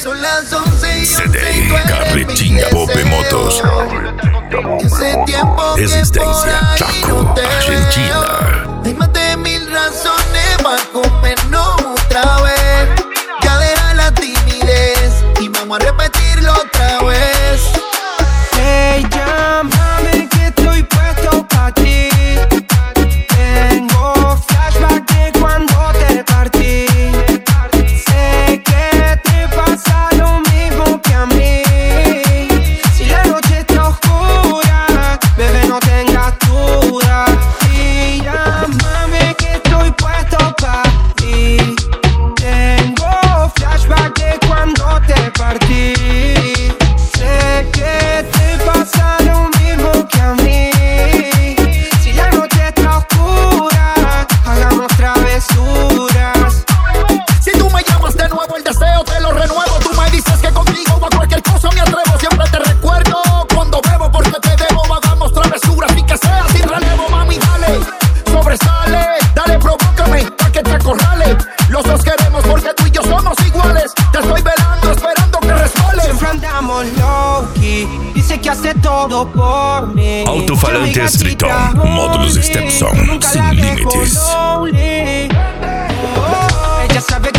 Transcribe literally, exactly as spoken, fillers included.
Son las once y C D, carretinha, Pope Motos. Resistencia, Chaco, Argentina. Hay más de mil razones para comernos otra vez. Ya deja la timidez y vamos a repetirlo otra vez. Hey, llámame que estoy puesto pa' ti. Tengo flashback de cuando te partí. Sé que te pasa lo mismo que a mí. Si la noche está oscura, bebé, no tengas duda. Y llámame que estoy puesto pa' ti. Tengo flashback de cuando te partí. Sé que te pasa lo mismo que a mí. Si la noche está oscura, hagamos travesuras. Si tú me llamas de nuevo, el deseo te lo renuevo. Tú me dices que contigo a cualquier cosa me atrevo. Siempre te recuerdo cuando bebo porque te debo. Hagamos travesuras y que sea sin relevo. Mami, dale, sobresale. Dale, provócame pa' que te acorrale. Los dos queremos porque tú y yo somos iguales. Te estoy velando, esperando que resbales. Siempre andamos low-key. Dice que hace todo por mí. Alto-falantes Triton, módulos Stepson, sin límites. Ella sabe